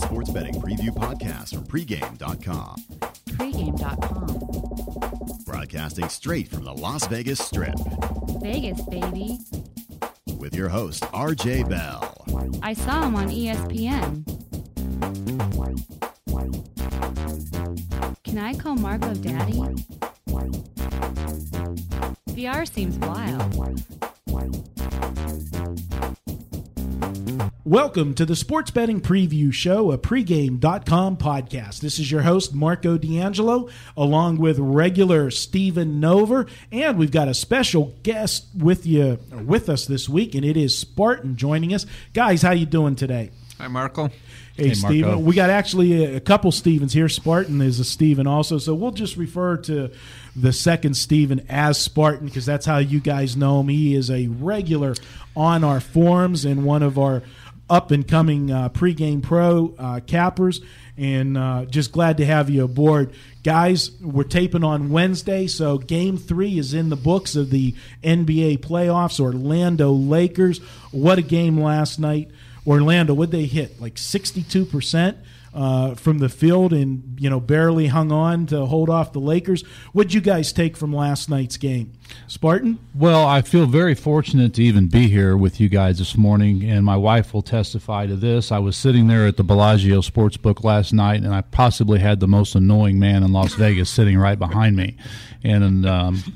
sports betting preview podcast from pregame.com. Pregame.com. Broadcasting straight from the Las Vegas Strip. Vegas, baby. With your host, RJ Bell. I saw him on ESPN. Can I call Marco Daddy? VR seems wild. Welcome to the Sports Betting Preview Show, a pregame.com podcast. This is your host, Marco D'Angelo, along with regular Steven Nover, and we've got a special guest with us this week, and it is Spartan joining us. Guys, how you doing today? Hi, Marco. Hey, Steven. Marco. We got actually a couple Stevens here. Spartan is a Steven also, so we'll just refer to the second Steven as Spartan because that's how you guys know him. He is a regular on our forums and one of our up-and-coming pregame pro cappers, and just glad to have you aboard. Guys, we're taping on Wednesday, so Game 3 is in the books of the NBA playoffs. Orlando Lakers, what a game last night. Orlando, what'd they hit? Like 62% from the field and, barely hung on to hold off the Lakers. What'd you guys take from last night's game? Spartan? Well, I feel very fortunate to even be here with you guys this morning, and my wife will testify to this. I was sitting there at the Bellagio Sportsbook last night, and I possibly had the most annoying man in Las Vegas sitting right behind me. And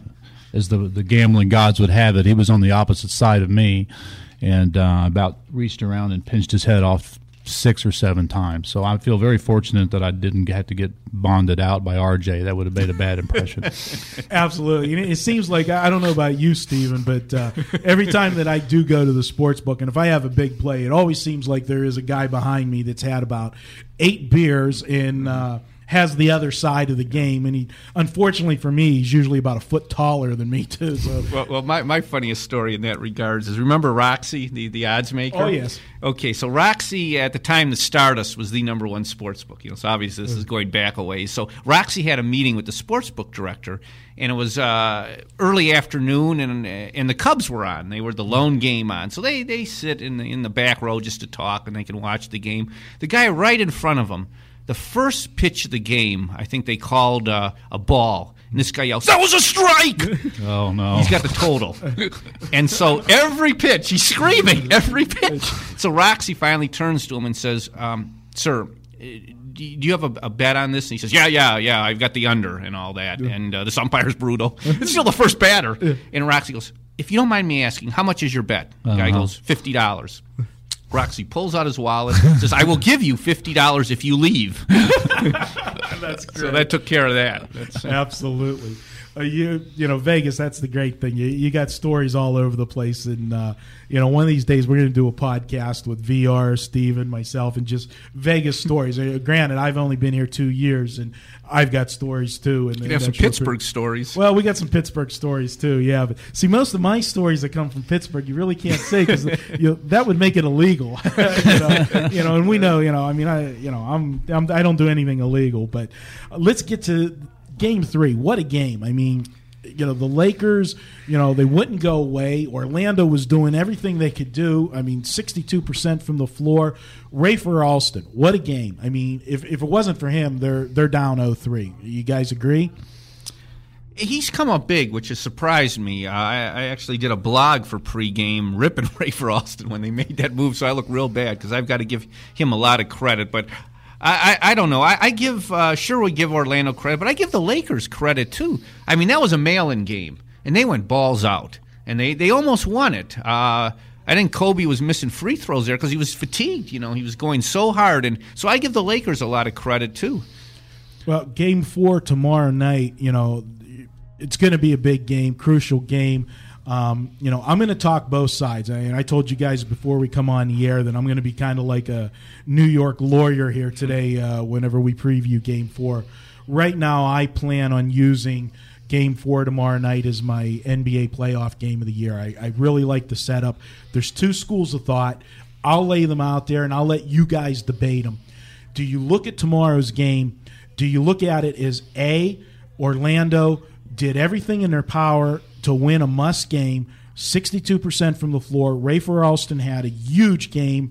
as the gambling gods would have it, he was on the opposite side of me, and about reached around and pinched his head off 6 or 7 times. So I feel very fortunate that I didn't have to get bonded out by RJ. That would have made a bad impression. Absolutely. It seems like, I don't know about you, Steven, but every time that I do go to the sports book, and if I have a big play, it always seems like there is a guy behind me that's had about 8 beers and has the other side of the game, and he, unfortunately for me, he's usually about a foot taller than me too. So, well, my funniest story in that regards is, remember Roxy, the odds maker? Oh yes. Okay, so Roxy at the time the Stardust was the number one sports book. So obviously this is going back a ways. So Roxy had a meeting with the sports book director, and it was early afternoon, and the Cubs were on. They were the lone game on, so they sit in the back row just to talk, and they can watch the game. The guy right in front of them. The first pitch of the game, I think they called a ball. And this guy yells, "That was a strike!" Oh, no. He's got the total. And so every pitch, he's screaming, every pitch. So Roxy finally turns to him and says, "Sir, do you have a bet on this?" And he says, yeah, I've got the under and all that. Yeah. And this umpire's brutal. It's still the first batter. Yeah. And Roxy goes, "If you don't mind me asking, how much is your bet?" The guy goes, $50. Roxy pulls out his wallet, says, "I will give you $50 if you leave." That's great. So that took care of that. Absolutely. Vegas, that's the great thing. You got stories all over the place. And, one of these days we're going to do a podcast with VR, Steven, myself, and just Vegas stories. Granted, I've only been here 2 years, and I've got stories, too. And you have some Pittsburgh stories. Well, we got some Pittsburgh stories, too, yeah. But see, most of my stories that come from Pittsburgh, you really can't say because that would make it illegal. And we know, I don't do anything illegal. But let's get to Game 3. What a game. I mean, the Lakers, they wouldn't go away. Orlando was doing everything they could do. I mean, 62% from the floor. Rafer Alston, what a game. I mean, if it wasn't for him, they're down 0-3. You guys agree? He's come up big, which has surprised me. I actually did a blog for pregame ripping Rafer Alston when they made that move, so I look real bad because I've got to give him a lot of credit. But I don't know. I give we give Orlando credit, but I give the Lakers credit too. I mean, that was a mail-in game, and they went balls out, and they almost won it. I think Kobe was missing free throws there because he was fatigued. He was going so hard, and so I give the Lakers a lot of credit too. Well, Game 4 tomorrow night, it's going to be a big game, crucial game. I'm going to talk both sides. I told you guys before we come on the air that I'm going to be kind of like a New York lawyer here today whenever we preview Game 4. Right now, I plan on using Game 4 tomorrow night as my NBA playoff game of the year. I really like the setup. There's 2 schools of thought. I'll lay them out there, and I'll let you guys debate them. Do you look at tomorrow's game? Do you look at it as Orlando did everything in their power to win a must game, 62% from the floor. Rafer Alston had a huge game,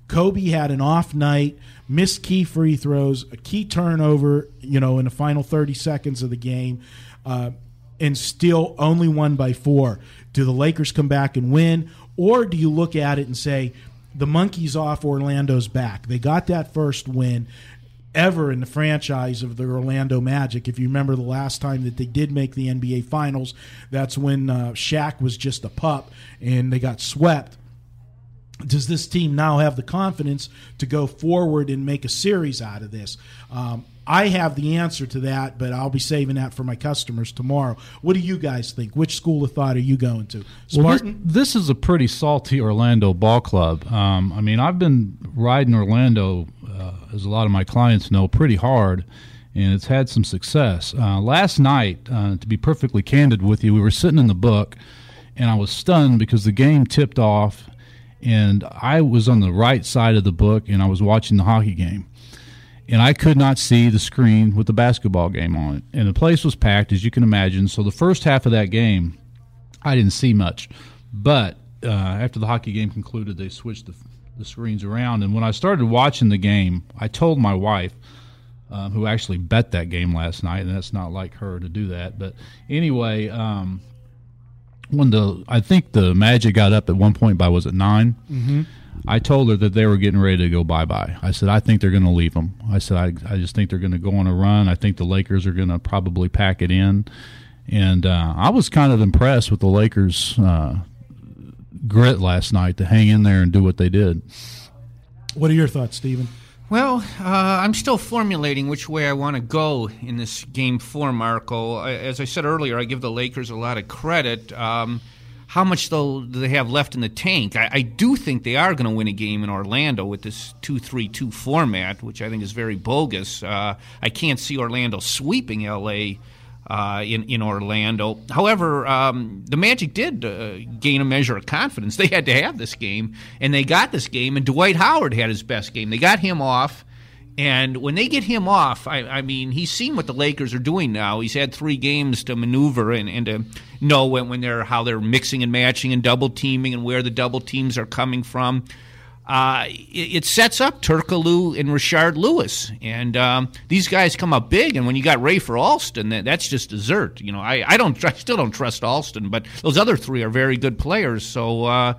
Kobe had an off night, missed key free throws, a key turnover, in the final 30 seconds of the game, and still only won by 4. Do the Lakers come back and win, or do you look at it and say, the monkey's off, Orlando's back? They got that first win ever in the franchise of the Orlando Magic. If you remember the last time that they did make the NBA Finals, that's when Shaq was just a pup and they got swept. Does this team now have the confidence to go forward and make a series out of this? I have the answer to that, but I'll be saving that for my customers tomorrow. What do you guys think? Which school of thought are you going to? Spartan? Well, this is a pretty salty Orlando ball club. I've been riding Orlando, as a lot of my clients know, pretty hard, and it's had some success. Last night, to be perfectly candid with you, we were sitting in the book, and I was stunned because the game tipped off, and I was on the right side of the book, and I was watching the hockey game. And I could not see the screen with the basketball game on it. And the place was packed, as you can imagine. So the first half of that game, I didn't see much. But after the hockey game concluded, they switched the screens around. And when I started watching the game, I told my wife, who actually bet that game last night, and that's not like her to do that. But anyway, I think the Magic got up at one point by, was it 9? Mm-hmm. I told her that they were getting ready to go bye-bye. I said, I think they're going to leave them. I said, I just think they're going to go on a run. I think the Lakers are going to probably pack it in. And I was kind of impressed with the Lakers' grit last night to hang in there and do what they did. What are your thoughts, Stephen? Well, I'm still formulating which way I want to go in this Game 4, Marco. As I said earlier, I give the Lakers a lot of credit. How much, though, do they have left in the tank? I do think they are going to win a game in Orlando with this 2-3-2 format, which I think is very bogus. I can't see Orlando sweeping L.A. In Orlando. However, the Magic did gain a measure of confidence. They had to have this game, and they got this game, and Dwight Howard had his best game. They got him off. And when they get him off, I mean, he's seen what the Lakers are doing now. He's had 3 games to maneuver and to know how they're mixing and matching and double teaming and where the double teams are coming from. It sets up Turkoglu and Rashard Lewis, and these guys come up big. And when you got Rafer Alston, that's just dessert. I still don't trust Alston, but those other 3 are very good players. So.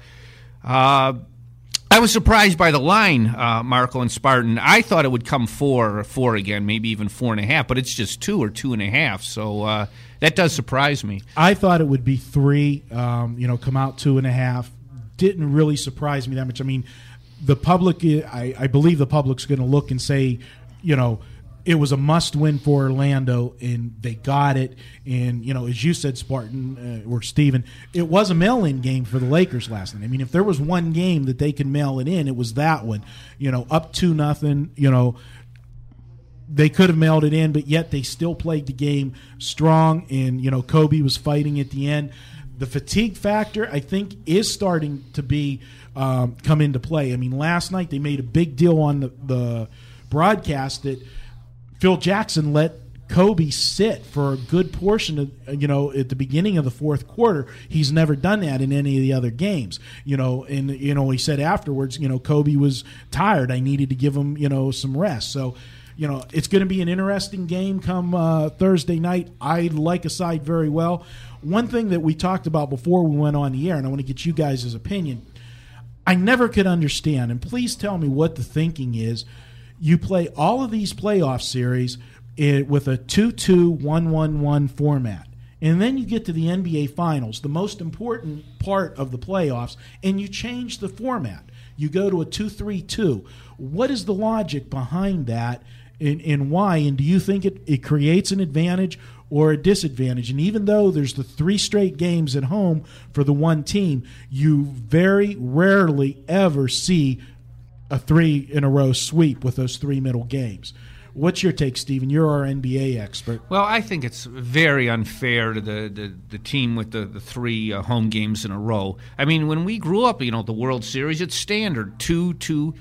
I was surprised by the line, Marco and Spartan. I thought it would come 4 again, maybe even 4.5, but it's just 2 or 2.5. So that does surprise me. I thought it would be 3, come out 2.5. Didn't really surprise me that much. I mean, the public, I believe the public's going to look and say, it was a must-win for Orlando, and they got it. And, as you said, Spartan, or Steven, it was a mail-in game for the Lakers last night. I mean, if there was one game that they could mail it in, it was that one. Up 2-0, they could have mailed it in, but yet they still played the game strong, and, Kobe was fighting at the end. The fatigue factor, I think, is starting to be come into play. I mean, last night they made a big deal on the broadcast that Phil Jackson let Kobe sit for a good portion of, at the beginning of the fourth quarter. He's never done that in any of the other games, and, he said afterwards, Kobe was tired. I needed to give him, some rest. So, it's going to be an interesting game come Thursday night. I like a side very well. One thing that we talked about before we went on the air, and I want to get you guys' opinion, I never could understand, and please tell me what the thinking is. You play all of these playoff series with a 2-2-1-1-1 format. And then you get to the NBA Finals, the most important part of the playoffs, and you change the format. You go to a 2-3-2. What is the logic behind that, and why? And do you think it creates an advantage or a disadvantage? And even though there's the 3 straight games at home for the one team, you very rarely ever see a 3-in-a-row sweep with those 3 middle games. What's your take, Stephen? You're our NBA expert. Well, I think it's very unfair to the team with the 3 home games in a row. I mean, when we grew up, the World Series, it's standard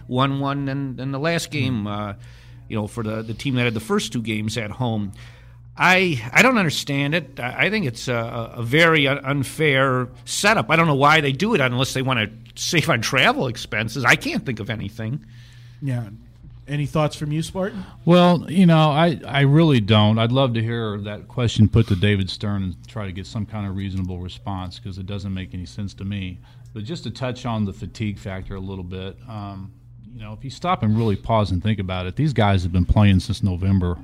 2-2-1-1, and the last game, for the team that had the first 2 games at home. I don't understand it. I think it's a very unfair setup. I don't know why they do it unless they want to save on travel expenses. I can't think of anything. Yeah. Any thoughts from you, Spartan? Well, I really don't. I'd love to hear that question put to David Stern and try to get some kind of reasonable response because it doesn't make any sense to me. But just to touch on the fatigue factor a little bit, if you stop and really pause and think about it, these guys have been playing since November,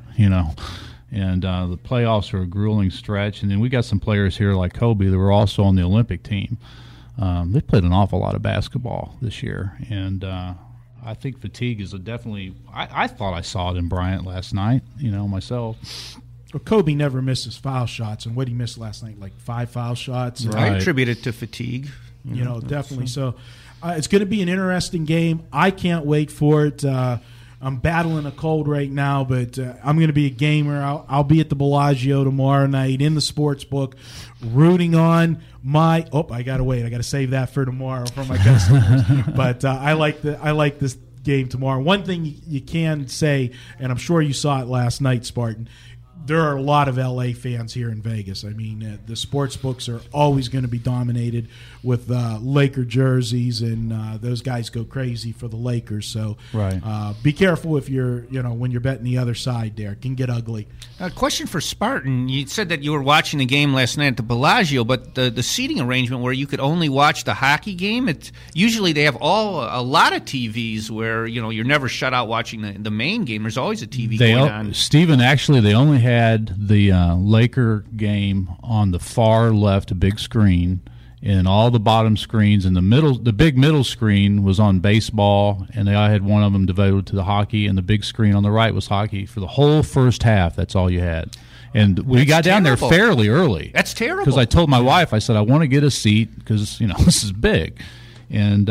and the playoffs are a grueling stretch. And then we got some players here like Kobe that were also on the Olympic team. They played an awful lot of basketball this year, and I think fatigue is definitely – I thought I saw it in Bryant last night, myself. Well, Kobe never misses foul shots, and what he missed last night, like 5 foul shots. I attribute it to fatigue. Definitely. So it's going to be an interesting game. I can't wait for it. I'm battling a cold right now, but I'm going to be a gamer. I'll be at the Bellagio tomorrow night in the sports book, rooting on my. Oh, I got to wait. I got to save that for tomorrow for my customers. But I like this game tomorrow. One thing you can say, and I'm sure you saw it last night, Spartan. There are a lot of LA fans here in Vegas. I mean, the sports books are always going to be dominated with Laker jerseys, and those guys go crazy for the Lakers. So be careful if you're, when you're betting the other side there. It can get ugly. A question for Spartan. You said that you were watching the game last night at the Bellagio, but the seating arrangement where you could only watch the hockey game, usually they have a lot of TVs where, you're never shut out watching the main game. There's always a TV going on. Stephen, actually, they only had the Laker game on the far left big screen, and all the bottom screens in the middle. The big middle screen was on baseball, and I had one of them devoted to the hockey, and the big screen on the right was hockey for the whole first half. That's all you had. And we got down there fairly early. That's terrible. Because I told my wife, I said, I want to get a seat because, this is big. And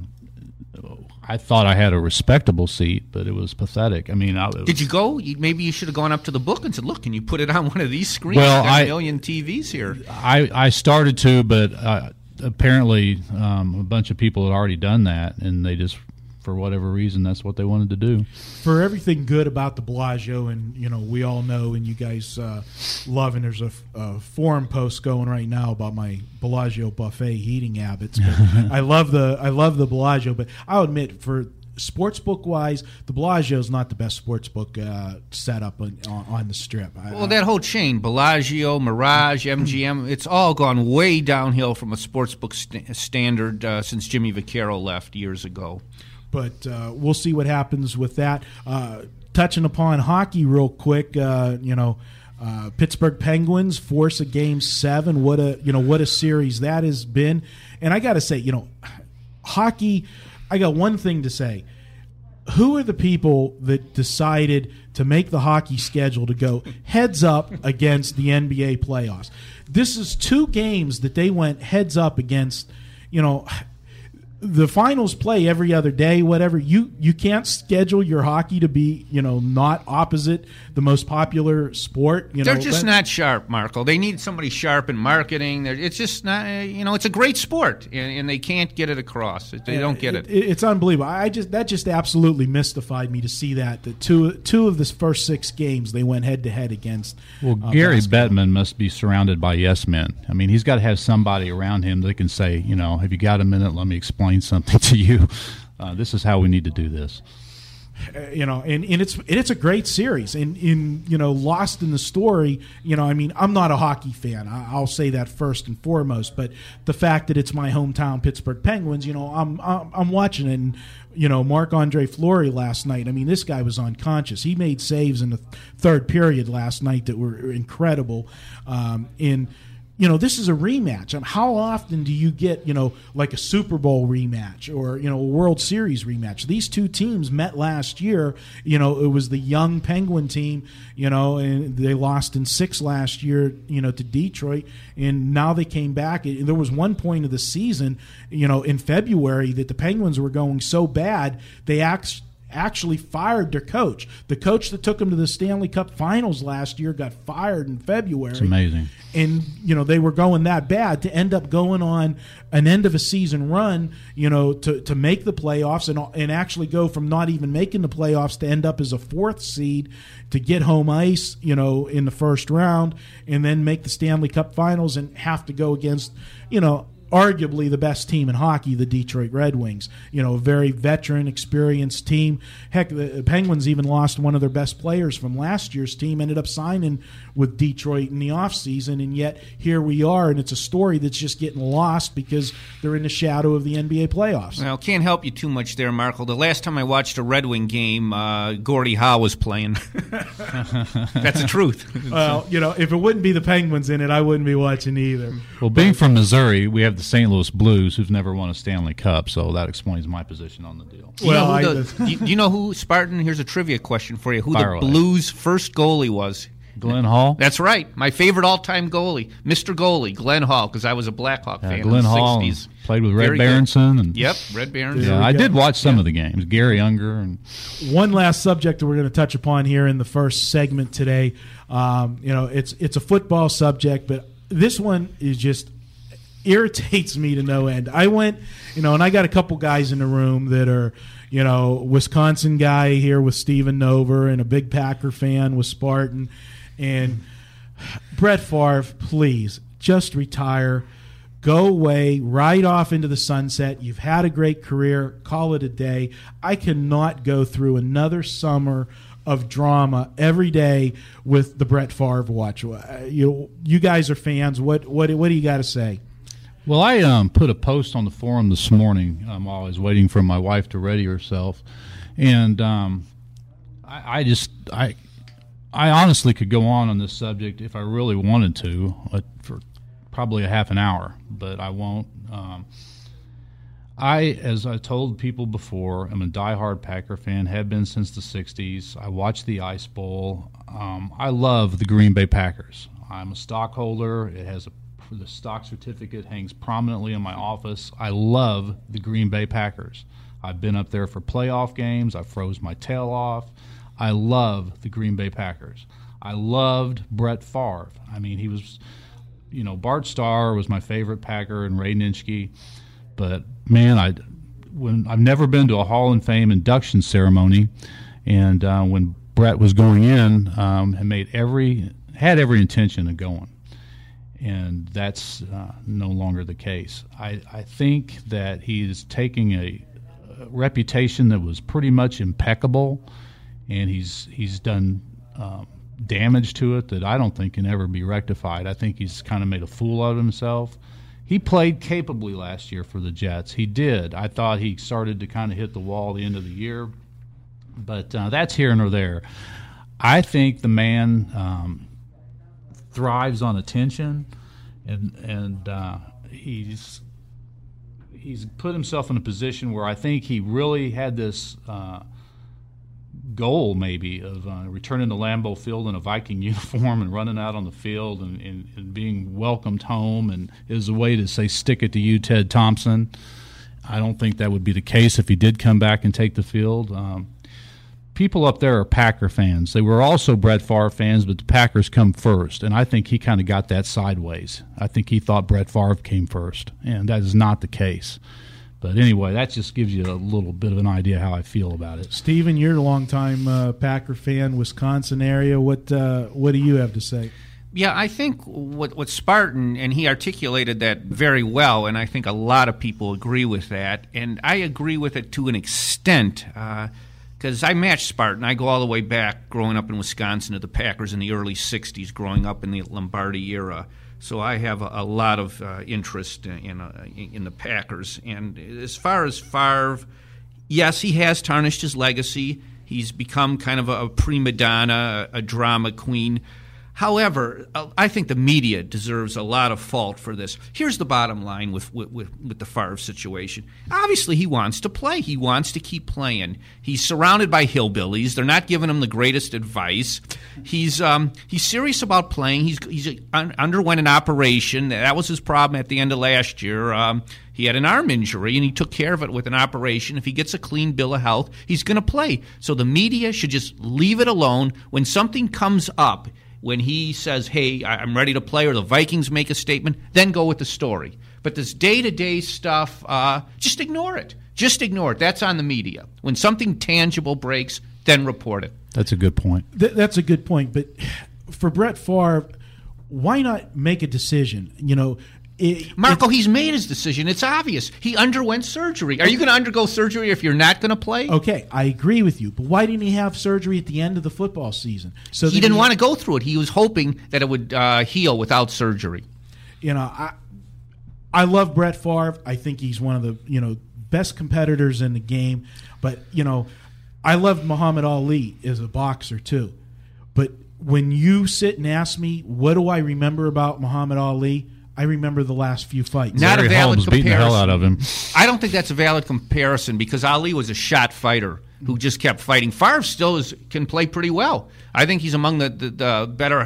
I thought I had a respectable seat, but it was pathetic. I mean, did you go? Maybe you should have gone up to the book and said, "Look, can you put it on one of these screens? Well, There's a million TVs here." I started to, but apparently a bunch of people had already done that, and they just, for whatever reason, that's what they wanted to do. For everything good about the Bellagio, and we all know, and you guys love, and there's a forum post going right now about my Bellagio buffet eating habits. But I love the Bellagio, but I'll admit, for sportsbook wise, the Bellagio is not the best sportsbook setup on the Strip. That whole chain, Bellagio, Mirage, MGM, it's all gone way downhill from a sportsbook standard since Jimmy Vaccaro left years ago. But we'll see what happens with that. Touching upon hockey real quick, Pittsburgh Penguins force a Game 7. What a series that has been. And I got to say, hockey. I got one thing to say. Who are the people that decided to make the hockey schedule to go heads up against the NBA playoffs? This is 2 games that they went heads up against. The finals play every other day, whatever. You can't schedule your hockey to be, not opposite the most popular sport. They're just not sharp, Marco. They need somebody sharp in marketing. It's just not, it's a great sport, and they can't get it across. They don't get it. It's unbelievable. That just absolutely mystified me to see that. The two of the first 6 games they went head to head against. Well, Gary Bettman must be surrounded by yes men. I mean, he's got to have somebody around him that can say, have you got a minute? Let me explain something to you. This is how we need to do this. And it's a great series. And in lost in the story, I'm not a hockey fan. I'll say that first and foremost. But the fact that it's my hometown Pittsburgh Penguins, I'm watching it. And Marc-Andre Fleury last night. I mean, this guy was unconscious. He made saves in the third period last night that were incredible. This is a rematch. How often do you get, like a Super Bowl rematch or, a World Series rematch? These 2 teams met last year. It was the young Penguin team, and they lost in 6 last year, to Detroit. And now they came back. There was one point of the season, in February that the Penguins were going so bad, they actually fired their coach. The coach that took them to the Stanley Cup Finals last year got fired in February. It's amazing. And, they were going that bad to end up going on an end-of-a-season run, to make the playoffs and actually go from not even making the playoffs to end up as a 4th seed to get home ice, in the first round and then make the Stanley Cup Finals and have to go against, arguably the best team in hockey, the Detroit Red Wings. A very veteran, experienced team. Heck, the Penguins even lost one of their best players from last year's team, ended up signing with Detroit in the offseason, and yet here we are, and it's a story that's just getting lost because they're in the shadow of the NBA playoffs. Well, can't help you too much there, Marco. The last time I watched a Red Wing game, Gordie Howe was playing. That's the truth. Well, if it wouldn't be the Penguins in it, I wouldn't be watching either. Well, being from Missouri, we have the St. Louis Blues, who've never won a Stanley Cup, so that explains my position on the deal. Do you know who, Spartan? Here's a trivia question for you. Who the Blues' first goalie was? Glenn Hall? That's right. My favorite all-time goalie, Mr. Goalie, Glenn Hall, because I was a Blackhawk fan Glenn in the Hall 60s. Played with Red Berenson. Yep, Red Berenson. Yeah, I did watch some of the games. Gary Unger. And one last subject that we're going to touch upon here in the first segment today. It's a football subject, but this one is just irritates me to no end. I went, and I got a couple guys in the room that are, Wisconsin guy here with Steven Nover and a big Packer fan with Spartan. And Brett Favre, please, just retire. Go away, ride off into the sunset. You've had a great career. Call it a day. I cannot go through another summer of drama every day with the Brett Favre watch. You guys are fans. What do you got to say? Well, I put a post on the forum this morning while I was waiting for my wife to ready herself, and I honestly could go on this subject if I really wanted to for probably a half an hour, but I won't. As I told people before, I'm a diehard Packer fan, have been since the 60s. I watch the Ice Bowl. I love the Green Bay Packers. I'm a stockholder. The stock certificate hangs prominently in my office. I love the Green Bay Packers. I've been up there for playoff games. I froze my tail off. I love the Green Bay Packers. I loved Brett Favre. I mean, he was, Bart Starr was my favorite Packer and Ray Nitschke. But man, I've never been to a Hall of Fame induction ceremony, and when Brett was going in, had every intention of going, and that's no longer the case. I think that he is taking a reputation that was pretty much impeccable, and he's done damage to it that I don't think can ever be rectified. I think he's kind of made a fool out of himself. He played capably last year for the Jets. He did. I thought he started to kind of hit the wall at the end of the year, but that's here nor there. I think the man thrives on attention, and he's put himself in a position where I think he really had this goal maybe of returning to Lambeau Field in a Viking uniform and running out on the field and being welcomed home, and is a way to say, stick it to you, Ted Thompson. I don't think that would be the case if he did come back and take the field. People up there are Packer fans. They were also Brett Favre fans, but the Packers come first, and I think he kind of got that sideways. I think he thought Brett Favre came first, and that is not the case. But anyway, that just gives you a little bit of an idea how I feel about it. Steven, you're a longtime Packer fan, Wisconsin area. What do you have to say? Yeah, I think what Spartan, and he articulated that very well, and I think a lot of people agree with that, and I agree with it to an extent, because I match Spartan. I go all the way back, growing up in Wisconsin, to the Packers in the early 60s, growing up in the Lombardi era. So I have a lot of interest in the Packers. And as far as Favre, yes, he has tarnished his legacy. He's become kind of a prima donna, a drama queen. However, I think the media deserves a lot of fault for this. Here's the bottom line with the Favre situation. Obviously, he wants to play. He wants to keep playing. He's surrounded by hillbillies. They're not giving him the greatest advice. He's serious about playing. He's underwent an operation. That was his problem at the end of last year. He had an arm injury, and he took care of it with an operation. If he gets a clean bill of health, he's going to play. So the media should just leave it alone. When something comes up, when he says, hey, I'm ready to play, or the Vikings make a statement, then go with the story. But this day-to-day stuff, just ignore it. Just ignore it. That's on the media. When something tangible breaks, then report it. That's a good point. That's a good point. But for Brett Favre, why not make a decision? Marco, he's made his decision. It's obvious. He underwent surgery. Are you going to undergo surgery if you're not going to play? Okay, I agree with you. But why didn't he have surgery at the end of the football season? So he didn't want to go through it. He was hoping that it would heal without surgery. I love Brett Favre. I think he's one of the best competitors in the game. But I loved Muhammad Ali as a boxer too. But when you sit and ask me, what do I remember about Muhammad Ali? I remember the last few fights. Not Larry a valid Holmes comparison. beating the hell out of him. I don't think that's a valid comparison because Ali was a shot fighter who just kept fighting. Favre still can play pretty well. I think he's among the better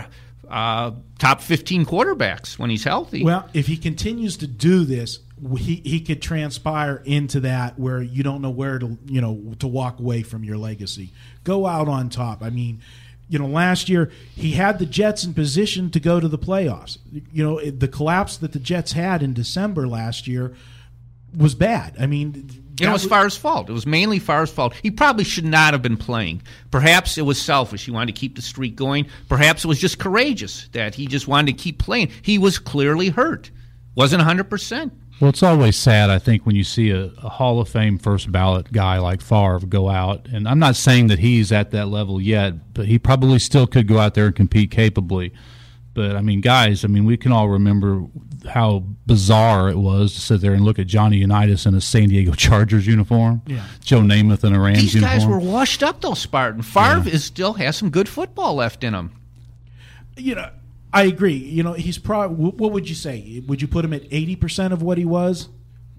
top 15 quarterbacks when he's healthy. Well, if he continues to do this, he could transpire into that where you don't know where to walk away from your legacy. Go out on top. I mean, last year he had the Jets in position to go to the playoffs. The collapse that the Jets had in December last year was bad. I mean, it was Favre's fault. It was mainly Favre's fault. He probably should not have been playing. Perhaps it was selfish. He wanted to keep the streak going. Perhaps it was just courageous that he just wanted to keep playing. He was clearly hurt. Wasn't 100%. Well, it's always sad, I think, when you see a Hall of Fame first ballot guy like Favre go out. And I'm not saying that he's at that level yet, but he probably still could go out there and compete capably. But, guys, we can all remember how bizarre it was to sit there and look at Johnny Unitas in a San Diego Chargers uniform, Joe Namath in a Rams uniform. These guys were washed up, though, Spartan. Favre still has some good football left in him. I agree. He's probably. What would you say? Would you put him at 80% of what he was?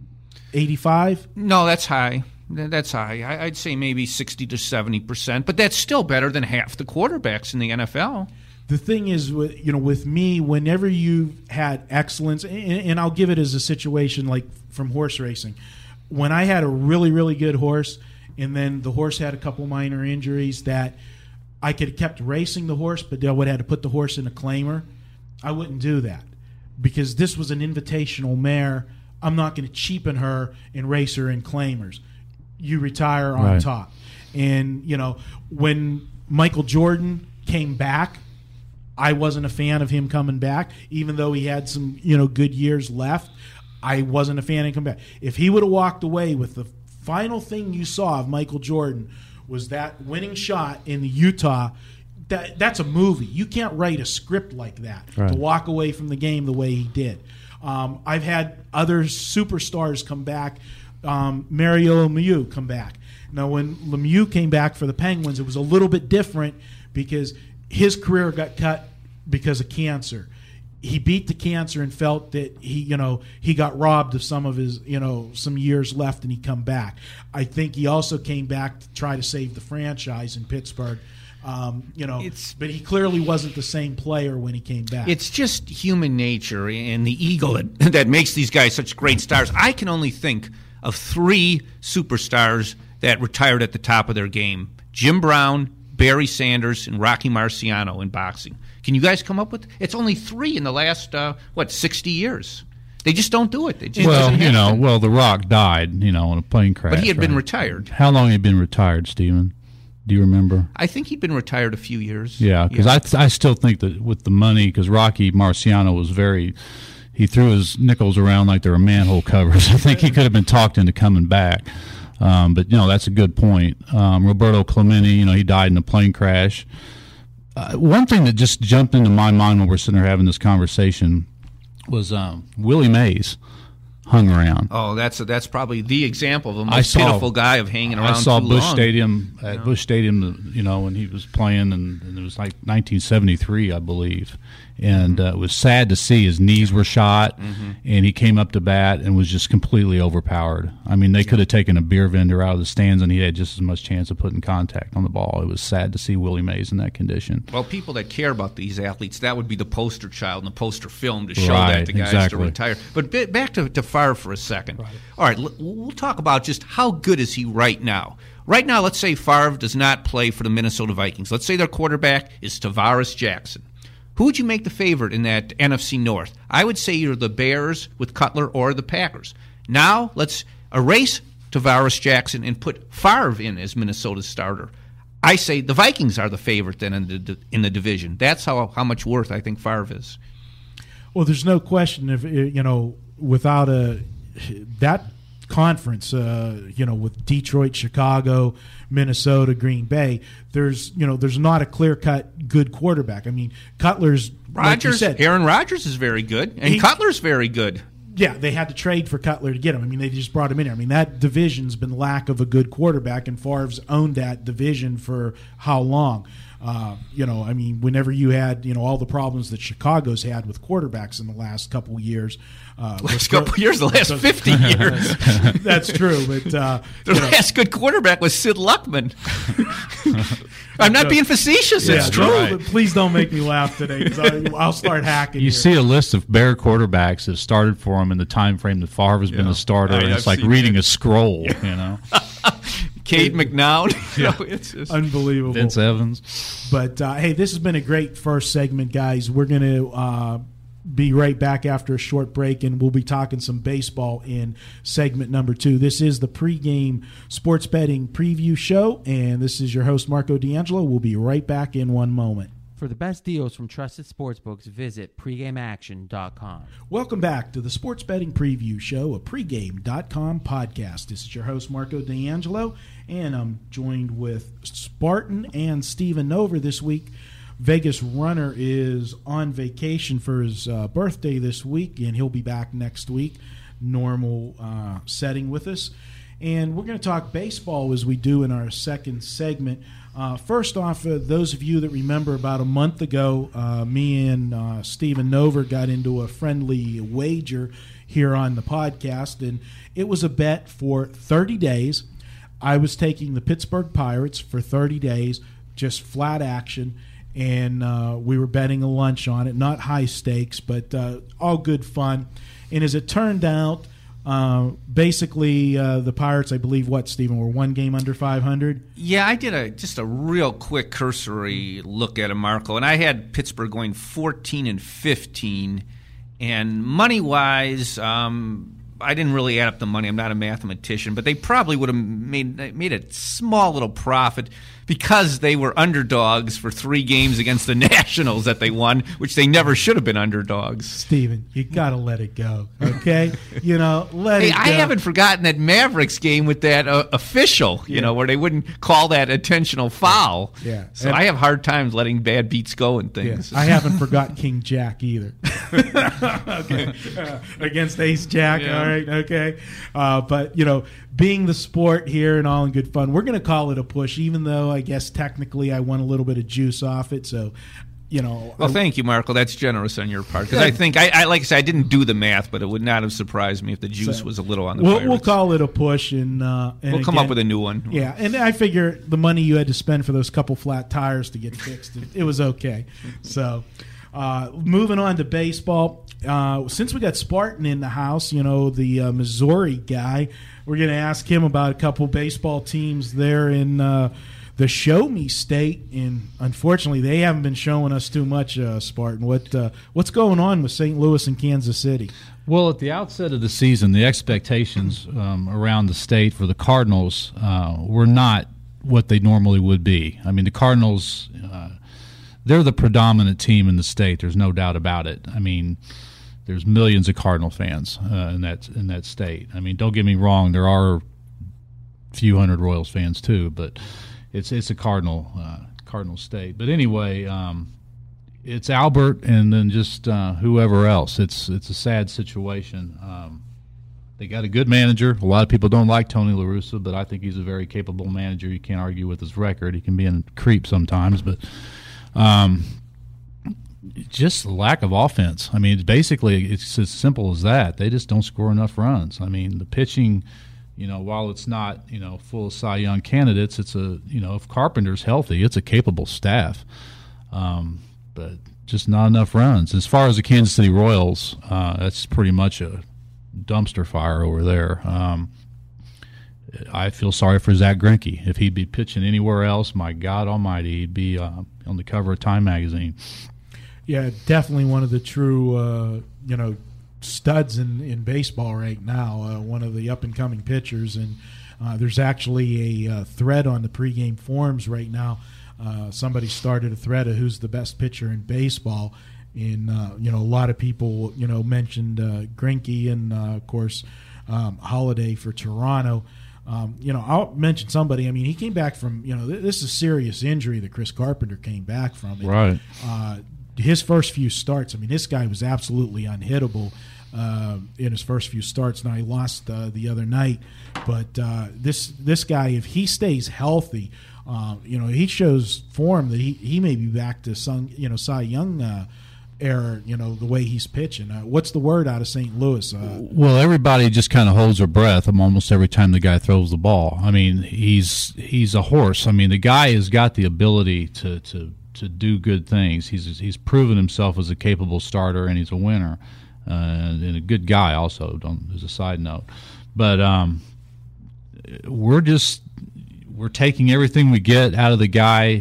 85? No, that's high. That's high. I'd say maybe 60 to 70%, but that's still better than half the quarterbacks in the NFL. The thing is, with me, whenever you had excellence, and I'll give it as a situation like from horse racing, when I had a really, really good horse, and then the horse had a couple minor injuries that I could have kept racing the horse, but I would have had to put the horse in a claimer. I wouldn't do that because this was an invitational mare. I'm not going to cheapen her and race her in claimers. You retire on top. And, when Michael Jordan came back, I wasn't a fan of him coming back, even though he had some, good years left. I wasn't a fan of him coming back. If he would have walked away with the final thing you saw of Michael Jordan was that winning shot in Utah, that's a movie. You can't write a script like that to walk away from the game the way he did. I've had other superstars come back. Mario Lemieux come back. Now, when Lemieux came back for the Penguins, it was a little bit different because his career got cut because of cancer. He beat the cancer and felt that he got robbed of some of his, some years left, and he come back. I think he also came back to try to save the franchise in Pittsburgh. But he clearly wasn't the same player when he came back. It's just human nature and the ego that makes these guys such great stars. I can only think of 3 superstars that retired at the top of their game: Jim Brown, Barry Sanders, and Rocky Marciano in boxing. Can you guys come up with? It's only 3 in the last 60 years. They just don't do it. They just The Rock died, in a plane crash. But he had been retired. How long had he been retired, Stephen? Do you remember? I think he'd been retired a few years. Yeah, because I still think that with the money, because Rocky Marciano was he threw his nickels around like they were manhole covers. I think he could have been talked into coming back. But that's a good point. Roberto Clemente, he died in a plane crash. One thing that just jumped into my mind when we're sitting there having this conversation was Willie Mays. hung around. Oh, that's probably the example of a most pitiful guy of hanging around. I saw too Busch long. Stadium at Busch Stadium, when he was playing, and it was like 1973, I believe. And it was sad to see his knees were shot, and he came up to bat and was just completely overpowered. I mean, they could have taken a beer vendor out of the stands, and he had just as much chance of putting contact on the ball. It was sad to see Willie Mays in that condition. Well, people that care about these athletes, that would be the poster child and the poster film to show that to guys to retire. But back to Favre for a second. Right. All right, we'll talk about just how good is he right now. Right now, let's say Favre does not play for the Minnesota Vikings. Let's say their quarterback is Tavares Jackson. Who would you make the favorite in that NFC North? I would say either the Bears with Cutler or the Packers. Now, let's erase Tavares Jackson and put Favre in as Minnesota's starter. I say the Vikings are the favorite then in the division. That's how much worth I think Favre is. Well, there's no question if without that conference, with Detroit, Chicago, Minnesota, Green Bay, there's not a clear-cut good quarterback. I mean, Cutler's like you said, Aaron Rodgers is very good, and Cutler's very good. Yeah, they had to trade for Cutler to get him. I mean, they just brought him in here. I mean, that division's been lack of a good quarterback, and Favre's owned that division for how long? I mean, whenever you had, all the problems that Chicago's had with quarterbacks in the last couple of years. The last 50 years. That's true, but the last good quarterback was Sid Luckman. I'm not being facetious. It's true. But please don't make me laugh today, because I'll start hacking. You see a list of Bear quarterbacks that started for him in the time frame that Favre has been a starter, and it's like reading a scroll, Cade McNown. It's just unbelievable. Vince Evans. But, hey, this has been a great first segment, guys. We're going to be right back after a short break, and we'll be talking some baseball in segment number 2. This is the pregame sports betting preview show, and this is your host, Marco D'Angelo. We'll be right back in one moment. For the best deals from trusted sportsbooks, visit pregameaction.com. Welcome back to the Sports Betting Preview Show, a pregame.com podcast. This is your host, Marco D'Angelo, and I'm joined with Spartan and Steven Nover this week. Vegas Runner is on vacation for his birthday this week, and he'll be back next week, normal setting with us. And we're going to talk baseball as we do in our second segment. First off, those of you that remember about a month ago, me and Steven Nover got into a friendly wager here on the podcast, and it was a bet for 30 days. I was taking the Pittsburgh Pirates for 30 days, just flat action, and we were betting a lunch on it. Not high stakes, but all good fun. And as it turned out, basically, the Pirates, I believe, Stephen, were one game under 500? Yeah, I did just a real quick cursory look at it, Marco, and I had Pittsburgh going 14-15, and money-wise, I didn't really add up the money. I'm not a mathematician, but they probably would have made a small little profit because they were underdogs for 3 games against the Nationals that they won, which they never should have been underdogs. Steven, you got to let it go, okay? Let it go. I haven't forgotten that Mavericks game with that official, where they wouldn't call that intentional foul. Yeah. So I have hard times letting bad beats go and things. Yeah. I haven't forgot King Jack either. Okay. Against Ace Jack, all right, okay. But, being the sport here and all in good fun, we're going to call it a push, even though I guess technically I won a little bit of juice off it. So, Well, thank you, Marco. That's generous on your part. Because I think, like I said, I didn't do the math, but it would not have surprised me if the juice was a little on the Pirates. We'll call it a push. And we'll come up with a new one. Yeah, and I figure the money you had to spend for those couple flat tires to get fixed, it was okay. So, moving on to baseball. Since we got Spartan in the house, the Missouri guy, we're going to ask him about a couple baseball teams there in the Show Me State, and unfortunately, they haven't been showing us too much. Spartan, what's going on with St. Louis and Kansas City? Well, at the outset of the season, the expectations around the state for the Cardinals were not what they normally would be. I mean, the Cardinals, they're the predominant team in the state. There's no doubt about it. I mean, there's millions of Cardinal fans in that state. I mean, don't get me wrong. There are a few hundred Royals fans too, but it's a Cardinal state. But anyway, it's Albert and then just whoever else. It's a sad situation. They got a good manager. A lot of people don't like Tony La Russa, but I think he's a very capable manager. You can't argue with his record. He can be a creep sometimes, but just lack of offense. I mean, it's as simple as that. They just don't score enough runs. I mean, the pitching, while it's not, full of Cy Young candidates, it's if Carpenter's healthy, it's a capable staff. But just not enough runs. As far as the Kansas City Royals, that's pretty much a dumpster fire over there. I feel sorry for Zach Greinke. If he'd be pitching anywhere else, my God Almighty, he'd be on the cover of Time magazine. Yeah, definitely one of the true, studs in baseball right now. One of the up-and-coming pitchers, and there's actually a thread on the pregame forums right now. Somebody started a thread of who's the best pitcher in baseball. And, a lot of people, mentioned Greinke and, of course, Holiday for Toronto. I'll mention somebody. I mean, he came back from, this is a serious injury that Chris Carpenter came back from. And, right. His first few starts, I mean, this guy was absolutely unhittable in his first few starts. Now, he lost the other night. But this guy, if he stays healthy, he shows form that he may be back to Cy Young era, the way he's pitching. What's the word out of St. Louis? Well, everybody just kind of holds their breath almost every time the guy throws the ball. I mean, he's a horse. I mean, the guy has got the ability to do good things. He's proven himself as a capable starter, and he's a winner, and a good guy also, as a side note. But we're taking everything we get out of the guy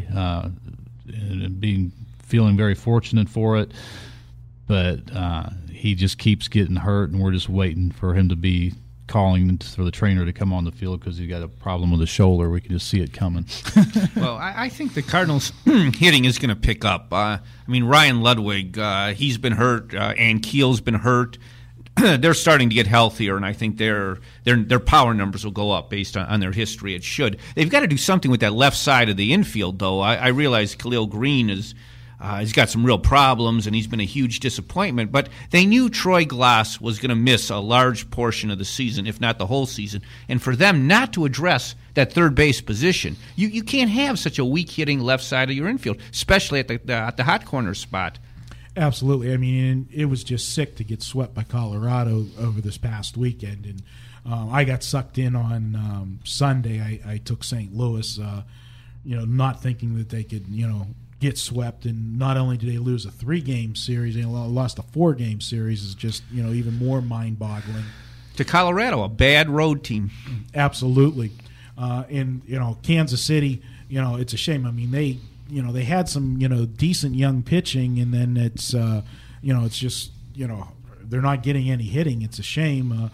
and feeling very fortunate for it. But he just keeps getting hurt, and we're just waiting for him to be calling for the trainer to come on the field because he's got a problem with his shoulder. We can just see it coming. Well, I think the Cardinals' hitting is going to pick up. Ryan Ludwig, he's been hurt. Ann Keel's been hurt. They're starting to get healthier, and I think their power numbers will go up based on their history. It should. They've got to do something with that left side of the infield, though. I realize Khalil Green he's got some real problems, and he's been a huge disappointment. But they knew Troy Glass was going to miss a large portion of the season, if not the whole season. And for them not to address that third base position, you can't have such a weak hitting left side of your infield, especially at the hot corner spot. Absolutely. I mean, it was just sick to get swept by Colorado over this past weekend. And I got sucked in on Sunday. I took St. Louis, not thinking that they could, get swept. And not only did they lose a 3-game series, they lost a 4-game series. Is just, even more mind-boggling. To Colorado, a bad road team. Absolutely. And, Kansas City, it's a shame. I mean, they had some, decent young pitching, and then it's, it's just, they're not getting any hitting. It's a shame.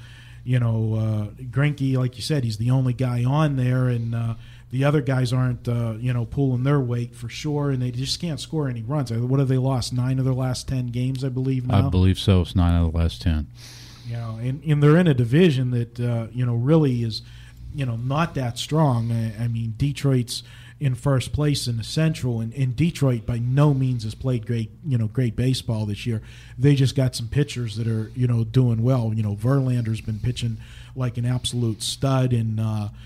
Greinke, like you said, he's the only guy on there, and the other guys aren't, pulling their weight for sure, and they just can't score any runs. What have they lost? 9 of their last 10 games, I believe now? I believe so. It's 9 out of the last 10. And they're in a division that, really is, not that strong. I mean, Detroit's in first place in the Central, and Detroit by no means has played great baseball this year. They just got some pitchers that are, doing well. Verlander's been pitching like an absolute stud, and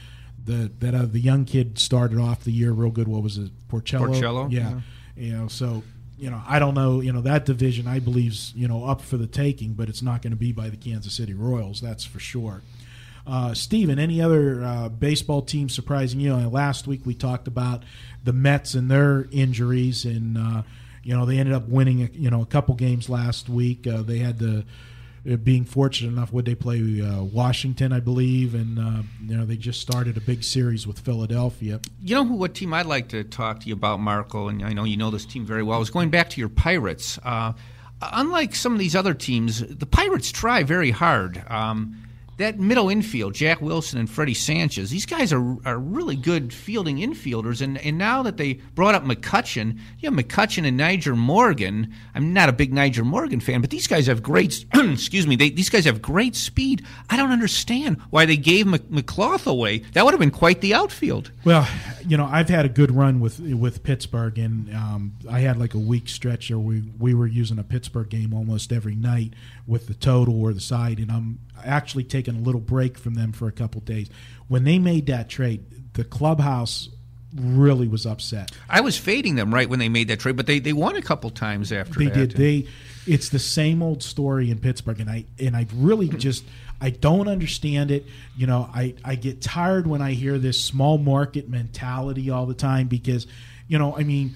the young kid started off the year real good. What was it, Porcello? Yeah. So I don't know. That division I believe's up for the taking, but it's not going to be by the Kansas City Royals. That's for sure. Steven, any other baseball team surprising you? Last week we talked about the Mets and their injuries, and they ended up winning a couple games last week. They had being fortunate enough, would they play Washington, I believe, and they just started a big series with Philadelphia. What team I'd like to talk to you about, Marco, and I know you know this team very well, is going back to your Pirates. Unlike some of these other teams, the Pirates try very hard. That middle infield, Jack Wilson and Freddie Sanchez, these guys are really good fielding infielders. And now that they brought up McCutchen, McCutchen and Niger Morgan. I'm not a big Niger Morgan fan, but these guys have great these guys have great speed. I don't understand why they gave McClough away. That would have been quite the outfield. Well, I've had a good run with Pittsburgh, and I had like a week stretch where we were using a Pittsburgh game almost every night with the total or the side, and I'm actually taking a little break from them for a couple days. When they made that trade, the clubhouse really was upset. I was fading them right when they made that trade, but they won a couple times after They that. did. It's the same old story in Pittsburgh, and I really just I don't understand it. I get tired when I hear this small market mentality all the time because, again,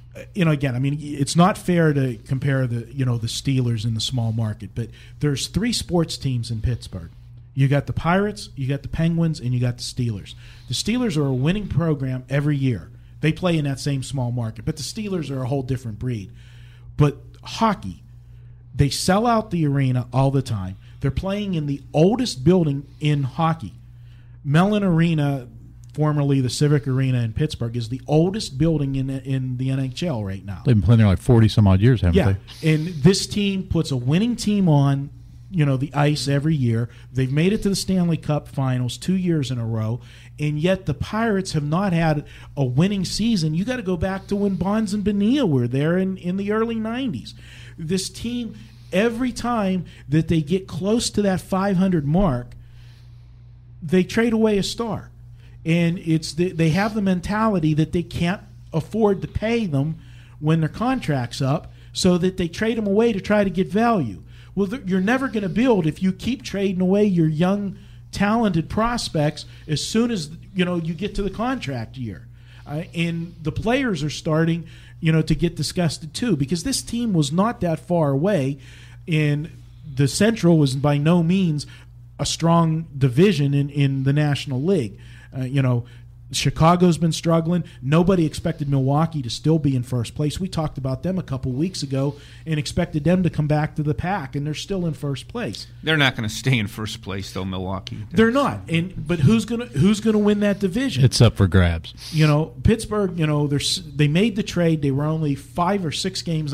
it's not fair to compare the Steelers in the small market, but there's 3 sports teams in Pittsburgh. You got the Pirates, you got the Penguins, and you got the Steelers. The Steelers are a winning program every year. They play in that same small market, but the Steelers are a whole different breed. But hockey, they sell out the arena all the time. They're playing in the oldest building in hockey. Mellon Arena, formerly the Civic Arena in Pittsburgh, is the oldest building in the NHL right now. They've been playing there like 40-some-odd years, haven't they? And this team puts a winning team on the ice every year. They've made it to the Stanley Cup Finals 2 years in a row, and yet the Pirates have not had a winning season. You got to go back to when Bonds and Bonilla were there in the early 90s. This team, every time that they get close to that 500 mark, they trade away a star. And they have the mentality that they can't afford to pay them when their contract's up, so that they trade them away to try to get value. Well, you're never going to build if you keep trading away your young, talented prospects as soon as you get to the contract year. And the players are starting to get disgusted too, because this team was not that far away, and the Central was by no means a strong division in the National League. Chicago's been struggling. Nobody expected Milwaukee to still be in first place. We talked about them a couple weeks ago and expected them to come back to the pack, and they're still in first place. They're not going to stay in first place, though, Milwaukee. They're not. But who's gonna win that division? It's up for grabs. Pittsburgh. They made the trade. They were only 5 or 6 games,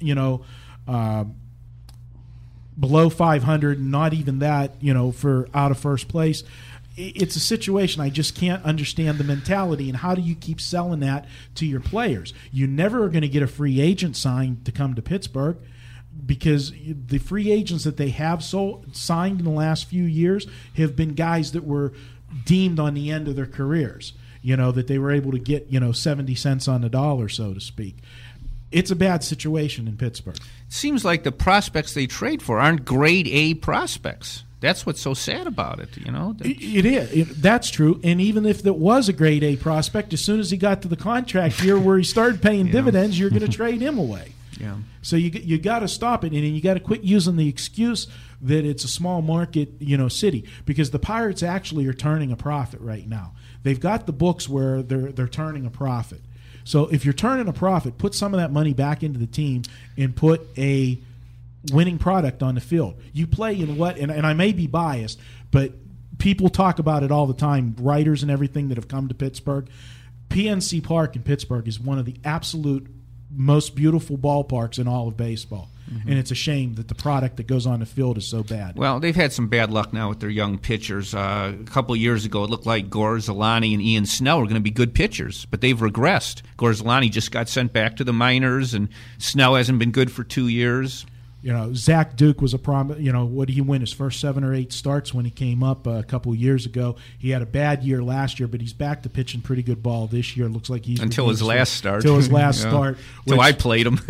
below 500, not even that. For out of first place. It's a situation I just can't understand the mentality, and how do you keep selling that to your players? You never are going to get a free agent signed to come to Pittsburgh, because the free agents that they have signed in the last few years have been guys that were deemed on the end of their careers, that they were able to get 70 cents on the dollar, so to speak. It's a bad situation in Pittsburgh. It seems like the prospects they trade for aren't grade A prospects. That's what's so sad about it, It is. That's true. And even if it was a grade A prospect, as soon as he got to the contract year where he started paying dividends, you're going to trade him away. Yeah. So you got to stop it, and you got to quit using the excuse that it's a small market, city, because the Pirates actually are turning a profit right now. They've got the books where they're turning a profit. So if you're turning a profit, put some of that money back into the team and put a winning product on the field. You play in what, and I may be biased, but people talk about it all the time, writers and everything that have come to Pittsburgh. PNC Park in Pittsburgh is one of the absolute most beautiful ballparks in all of baseball. Mm-hmm. And it's a shame that the product that goes on the field is so bad. Well, they've had some bad luck now with their young pitchers. A couple of years ago, it looked like Gorzelani and Ian Snell were going to be good pitchers, but they've regressed. Gorzelani just got sent back to the minors, and Snell hasn't been good for 2 years. Zach Duke was a what did he win his first 7 or 8 starts when he came up a couple of years ago. He had a bad year last year, but he's back to pitching pretty good ball this year. It looks like he's until his last start. Until his last start. Until I played him.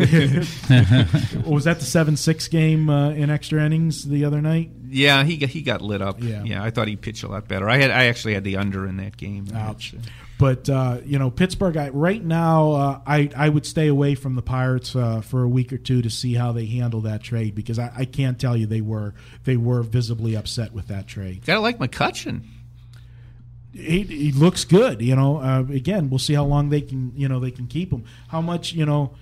Was that the 7-6 game in extra innings the other night? Yeah, he got lit up. Yeah, I thought he pitched a lot better. I actually had the under in that game. Ouch. But Pittsburgh right now, I would stay away from the Pirates for a week or two to see how they handle that trade, because I can't tell you they were visibly upset with that trade. Gotta like McCutchen. He looks good. Again, we'll see how long they can keep him. How much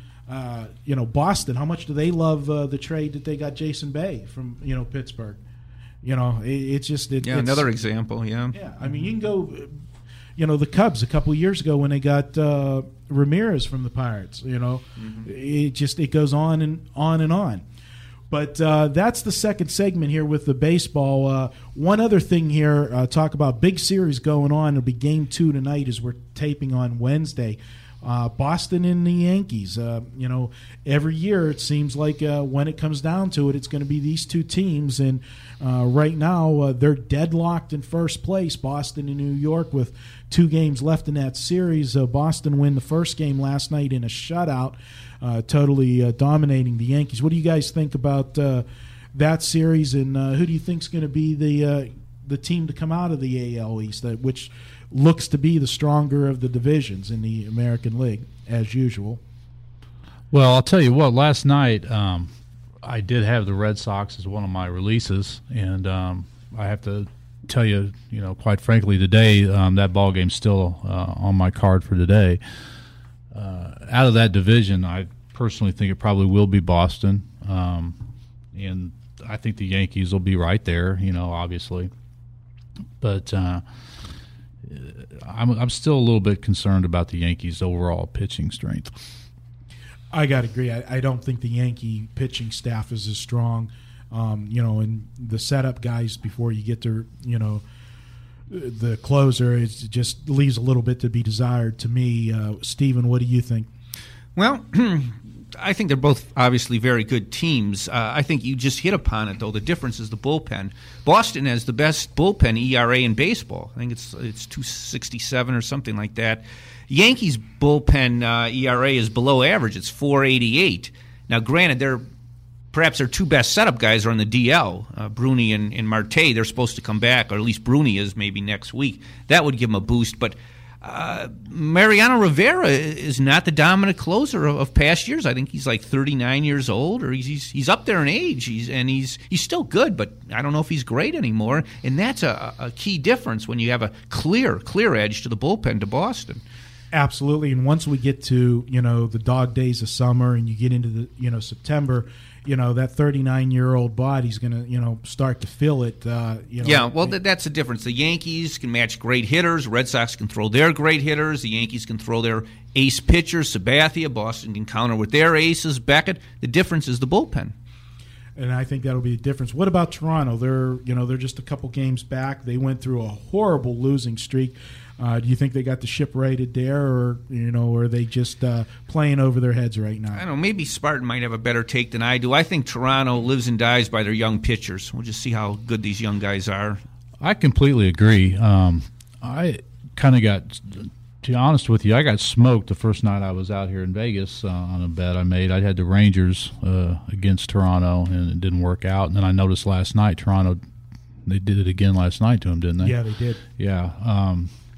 Boston? How much do they love the trade that they got Jason Bay from Pittsburgh? It's just another example. Yeah. I mean, you can go. The Cubs a couple of years ago when they got Ramirez from the Pirates. Mm-hmm. It goes on and on and on. But that's the second segment here with the baseball. One other thing here, talk about big series going on. It'll be Game 2 tonight as we're taping on Wednesday. Boston and the Yankees. Every year it seems like when it comes down to it, it's going to be these two teams. And right now they're deadlocked in first place, Boston and New York, with 2 games left in that series. Boston win the first game last night in a shutout, totally dominating the Yankees. What do you guys think about that series, and who do you think is going to be the team to come out of the AL East, which looks to be the stronger of the divisions in the American League, as usual? Well, I'll tell you what, last night I did have the Red Sox as one of my releases, and I have to tell you, quite frankly, today that ball game's still on my card for today. Out of that division, I personally think it probably will be Boston, and I think the Yankees will be right there, obviously. But I'm still a little bit concerned about the Yankees' overall pitching strength. I got to agree. I don't think the Yankee pitching staff is as strong, and the setup guys before you get to, the closer, it just leaves a little bit to be desired to me. Stephen, what do you think? Well, I think they're both obviously very good teams. I think you just hit upon it, though. The difference is the bullpen. Boston has the best bullpen ERA in baseball. I think it's 2.67 or something like that. Yankees' bullpen ERA is below average. It's 4.88. Now, granted, perhaps their 2 best setup guys are on the DL. Bruni and Marte, they're supposed to come back, or at least Bruni is maybe next week. That would give them a boost, but Mariano Rivera is not the dominant closer of past years. I think he's like 39 years old, or he's up there in age. He's still good, but I don't know if he's great anymore. And that's a key difference when you have a clear edge to the bullpen to Boston. Absolutely, and once we get to the dog days of summer, and you get into the September, that 39-year-old body's going to start to feel it. Yeah, well, that's the difference. The Yankees can match great hitters. Red Sox can throw their great hitters. The Yankees can throw their ace pitchers, Sabathia. Boston can counter with their aces, Beckett. The difference is the bullpen. And I think that'll be the difference. What about Toronto? They're just a couple games back. They went through a horrible losing streak. Do you think they got the ship righted there, or are they just playing over their heads right now? I don't know. Maybe Spartan might have a better take than I do. I think Toronto lives and dies by their young pitchers. We'll just see how good these young guys are. I completely agree. I kind of got, to be honest with you, I got smoked the first night I was out here in Vegas on a bet I made. I had the Rangers against Toronto, and it didn't work out. And then I noticed last night Toronto, they did it again last night to them, didn't they? Yeah, they did. Yeah.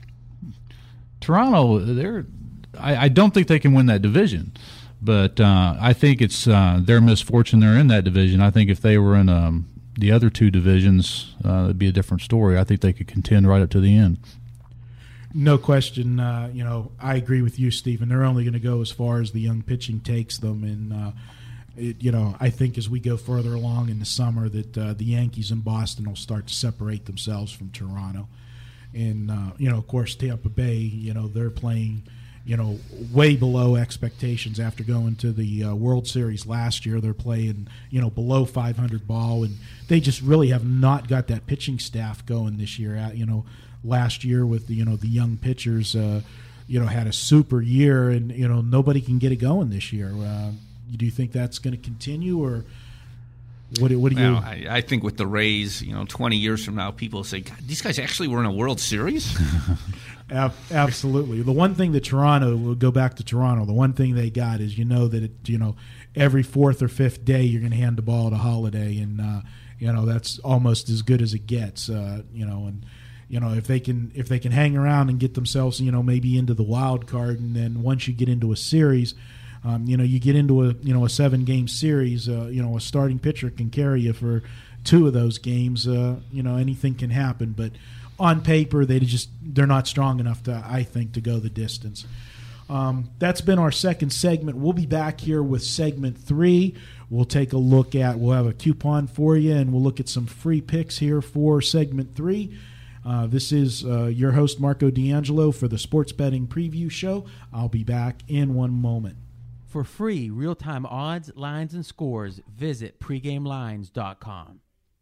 Toronto, I don't think they can win that division, but I think it's their misfortune they're in that division. I think if they were in the other 2 divisions, it'd be a different story. I think they could contend right up to the end. No question. I agree with you, Stephen. They're only going to go as far as the young pitching takes them, and I think as we go further along in the summer that the Yankees and Boston will start to separate themselves from Toronto. And, of course, Tampa Bay, they're playing, way below expectations after going to the World Series last year. They're playing, below 500 ball, and they just really have not got that pitching staff going this year. Last year with, the young pitchers, had a super year, and, nobody can get it going this year. Do you think that's going to continue, or what do you? Well, I think with the Rays, 20 years from now, people will say, God, these guys actually were in a World Series? Absolutely. The one thing that Toronto, we'll go back to Toronto, the one thing they got is that every 4th or 5th day you're going to hand the ball to Holiday, and that's almost as good as it gets. If they can hang around and get themselves maybe into the wild card, and then once you get into a series, you get into a 7-game series, a starting pitcher can carry you for 2 of those games. Anything can happen, but on paper they're not strong enough to go the distance. That's been our second segment. We'll be back here with segment 3. We'll have a coupon for you, and we'll look at some free picks here for segment 3. This is your host, Marco D'Angelo, for the Sports Betting Preview Show. I'll be back in one moment. For free real-time odds, lines, and scores, visit pregamelines.com.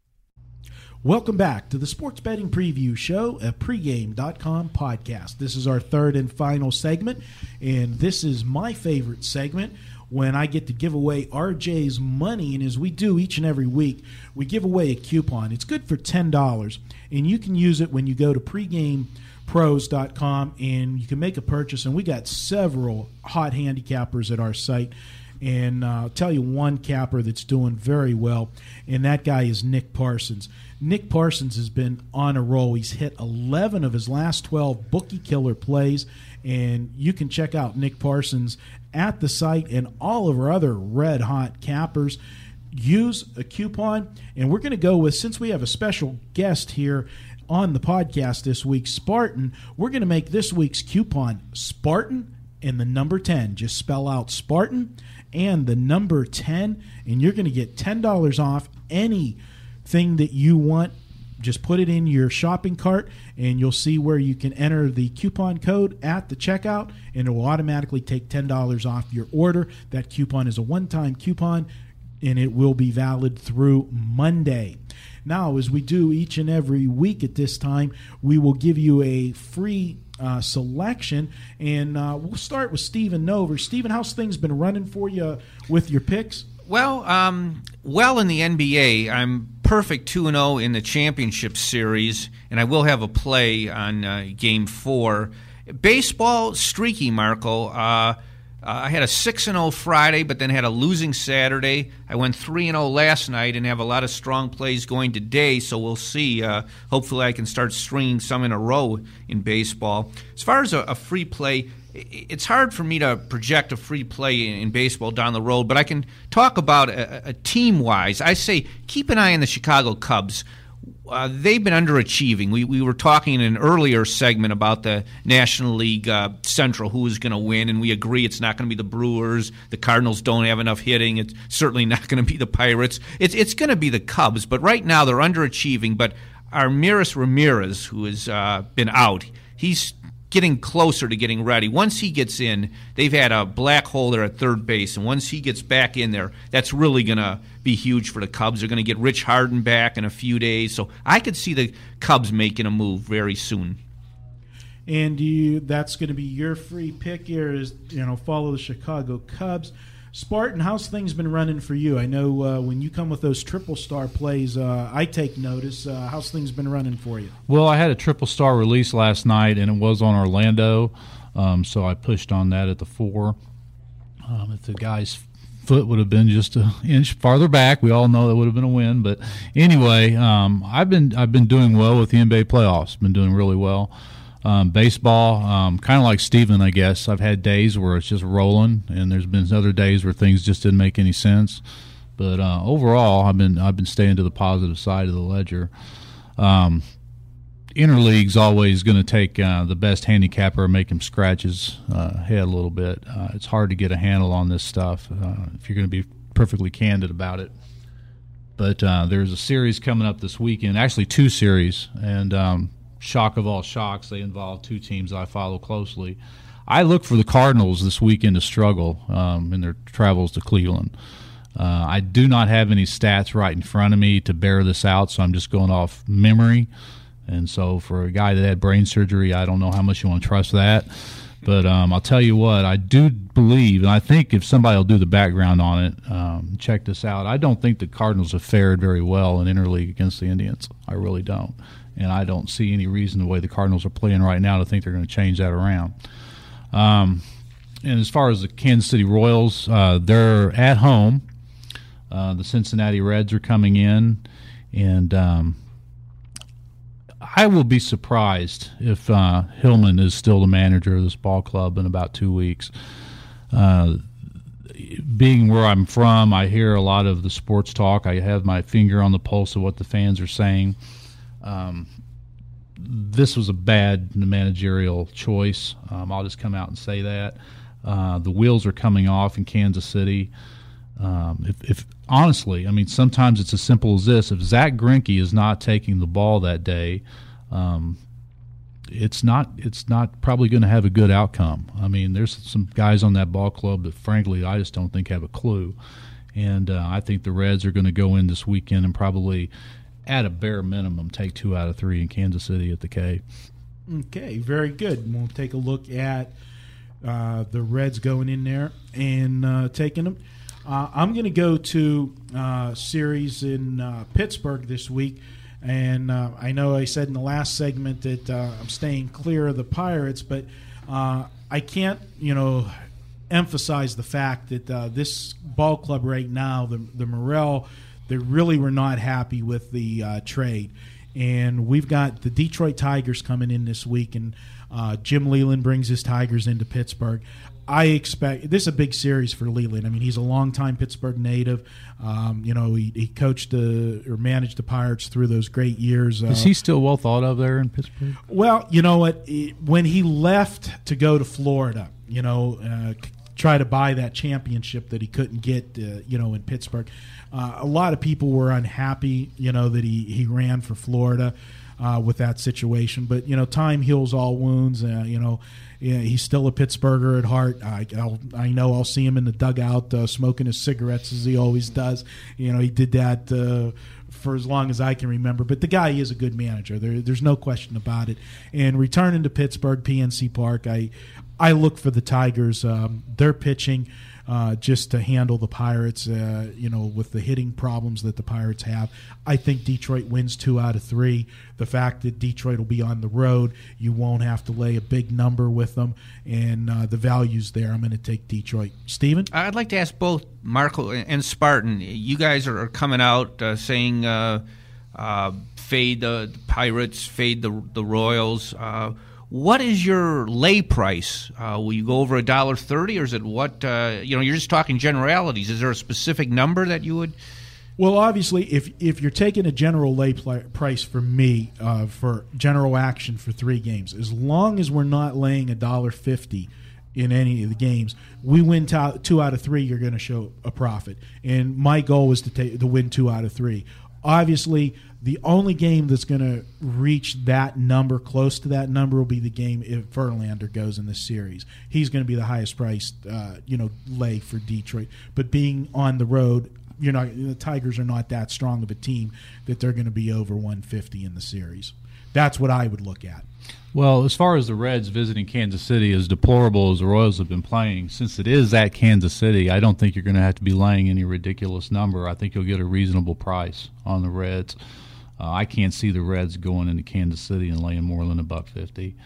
Welcome back to the Sports Betting Preview Show, a pregame.com podcast. This is our third and final segment, and this is my favorite segment when I get to give away RJ's money. And as we do each and every week, we give away a coupon. It's good for $10, and you can use it when you go to pregamepros.com, and you can make a purchase. And we got several hot handicappers at our site. And I'll tell you one capper that's doing very well, and that guy is Nick Parsons. Nick Parsons has been on a roll. He's hit 11 of his last 12 bookie killer plays, and you can check out Nick Parsons at the site and all of our other red-hot cappers. Use a coupon, and we're going to go with, since we have a special guest here on the podcast this week, Spartan, we're going to make this week's coupon Spartan and the number 10. Just spell out Spartan and the number 10, and you're going to get $10 off anything that you want. Just put it in your shopping cart, and you'll see where you can enter the coupon code at the checkout, and it will automatically take $10 off your order. That coupon is a one-time coupon, and it will be valid through Monday. Now, as we do each and every week at this time, we will give you a free selection, and we'll start with Steven Nover. Steven, how's things been running for you with your picks? Well, in the NBA, I'm perfect 2-0 in the championship series, and I will have a play on Game 4. Baseball, streaky, Marco. I had a 6-0 Friday, but then had a losing Saturday. I went 3-0 last night and have a lot of strong plays going today, so we'll see. Hopefully I can start stringing some in a row in baseball. As far as a free play, it's hard for me to project a free play in baseball down the road, but I can talk about a team-wise. I say keep an eye on the Chicago Cubs. They've been underachieving. We were talking in an earlier segment about the National League Central, who is going to win, and we agree it's not going to be the Brewers. The Cardinals don't have enough hitting. It's certainly not going to be the Pirates. It's going to be the Cubs, but right now they're underachieving. But Armiris Ramirez, who has been out, he's getting closer to getting ready. Once he gets in, they've had a black hole there at third base, and once he gets back in there, that's really going to be huge for the Cubs. They're going to get Rich Harden back in a few days, so I could see the Cubs making a move very soon. And that's going to be your free pick here is, follow the Chicago Cubs. Spartan, how's things been running for you? I know when you come with those triple star plays, I take notice. How's things been running for you? Well, I had a triple star release last night, and it was on Orlando, so I pushed on that at the 4. If the guy's foot would have been just an inch farther back, we all know that would have been a win. But anyway, I've been doing well with the NBA playoffs. Been doing really well. Baseball, kind of like Steven, I guess. I've had days where it's just rolling, and there's been other days where things just didn't make any sense. But overall, I've been staying to the positive side of the ledger. Interleague's always going to take the best handicapper and make him scratch his head a little bit. It's hard to get a handle on this stuff if you're going to be perfectly candid about it. But there's a series coming up this weekend, actually 2 series, and shock of all shocks, they involve 2 teams I follow closely. I look for the Cardinals this weekend to struggle in their travels to Cleveland. I do not have any stats right in front of me to bear this out, so I'm just going off memory. And so for a guy that had brain surgery, I don't know how much you want to trust that. But I'll tell you what, I do believe, and I think if somebody will do the background on it, check this out, I don't think the Cardinals have fared very well in interleague against the Indians. I really don't. And I don't see any reason the way the Cardinals are playing right now to think they're going to change that around. And as far as the Kansas City Royals, they're at home. The Cincinnati Reds are coming in. And I will be surprised if Hillman is still the manager of this ball club in about 2 weeks. Being where I'm from, I hear a lot of the sports talk. I have my finger on the pulse of what the fans are saying. This was a bad managerial choice. I'll just come out and say that. The wheels are coming off in Kansas City. If honestly, I mean, sometimes it's as simple as this. If Zach Greinke is not taking the ball that day, it's not probably going to have a good outcome. I mean, there's some guys on that ball club that, frankly, I just don't think have a clue. And I think the Reds are going to go in this weekend and probably, at a bare minimum, take 2 out of 3 in Kansas City at the K. Okay, very good. We'll take a look at the Reds going in there and taking them. I'm going to go to series in Pittsburgh this week. And I know I said in the last segment that I'm staying clear of the Pirates, but I can't, emphasize the fact that this ball club right now, the Morel, they really were not happy with the trade. And we've got the Detroit Tigers coming in this week, and Jim Leyland brings his Tigers into Pittsburgh. I expect this is a big series for Leyland. I mean, he's a longtime Pittsburgh native. He coached or managed the Pirates through those great years. Is he still well thought of there in Pittsburgh? Well, you know what? When he left to go to Florida, try to buy that championship that he couldn't get, in Pittsburgh, a lot of people were unhappy, that he ran for Florida with that situation. But, time heals all wounds. He's still a Pittsburgher at heart. I know I'll see him in the dugout smoking his cigarettes as he always does. He did that for as long as I can remember. But the guy is a good manager. There's no question about it. And returning to Pittsburgh, PNC Park, I look for the Tigers. They're pitching just to handle the Pirates, with the hitting problems that the Pirates have. I think Detroit wins 2 out of 3. The fact that Detroit will be on the road, you won't have to lay a big number with them, and the value's there. I'm going to take Detroit. Steven? I'd like to ask both Marco and Spartan. You guys are coming out saying fade the Pirates, fade the Royals. What is your lay price? Will you go over $1.30, or is it what? You're just talking generalities. Is there a specific number that you would? Well, obviously, if you're taking a general lay price for me for general action for 3 games, as long as we're not laying $1.50 in any of the games, we win 2 out of 3. You're going to show a profit, and my goal is to win 2 out of 3. Obviously, the only game that's going to reach that number, close to that number, will be the game if Verlander goes in this series. He's going to be the highest priced, lay for Detroit. But being on the road, the Tigers are not that strong of a team that they're going to be over 150 in the series. That's what I would look at. Well, as far as the Reds visiting Kansas City, as deplorable as the Royals have been playing, since it is at Kansas City, I don't think you're going to have to be laying any ridiculous number. I think you'll get a reasonable price on the Reds. I can't see the Reds going into Kansas City and laying more than $1.50.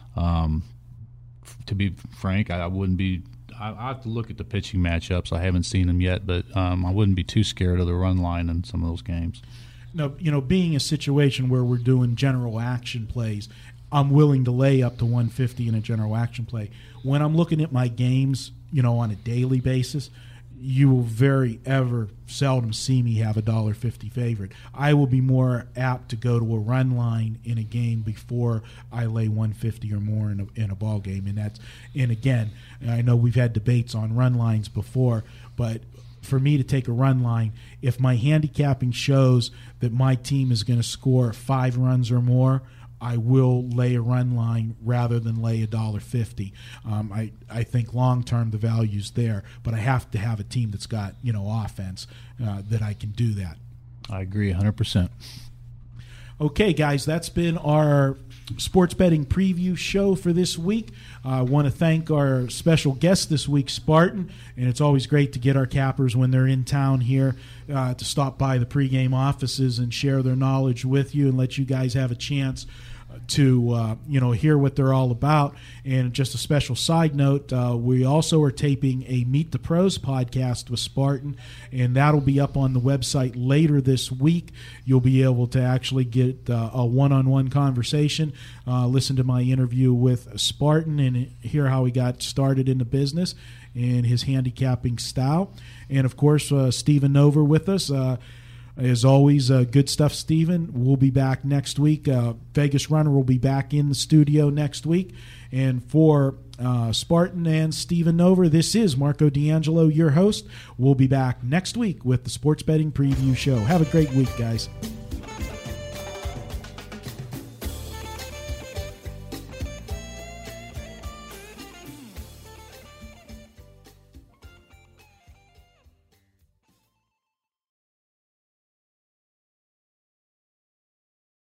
To be frank, I wouldn't be. I have to look at the pitching matchups. I haven't seen them yet, but I wouldn't be too scared of the run line in some of those games. No, being a situation where we're doing general action plays, I'm willing to lay up to 150 in a general action play. When I'm looking at my games, on a daily basis, you will very seldom see me have $1.50 favorite. I will be more apt to go to a run line in a game before I lay 150 or more in a ball game. And again, I know we've had debates on run lines before, but for me to take a run line, if my handicapping shows that my team is going to score 5 runs or more, I will lay a run line rather than lay $1.50. I think long term the value's there, but I have to have a team that's got offense that I can do that. I agree 100%. Okay, guys, that's been our sports betting preview show for this week. I want to thank our special guest this week, Spartan, and it's always great to get our cappers when they're in town here to stop by the pregame offices and share their knowledge with you and let you guys have a chance to hear what they're all about. And just a special side note, we also are taping a Meet the Pros podcast with Spartan, and that'll be up on the website later this week. You'll be able to actually get a one-on-one conversation, listen to my interview with Spartan and hear how he got started in the business and his handicapping style. And of course, Stephen Nover with us. As always, good stuff, Stephen. We'll be back next week. Vegas Runner will be back in the studio next week. And for Spartan and Stephen Nover, this is Marco D'Angelo, your host. We'll be back next week with the Sports Betting Preview Show. Have a great week, guys.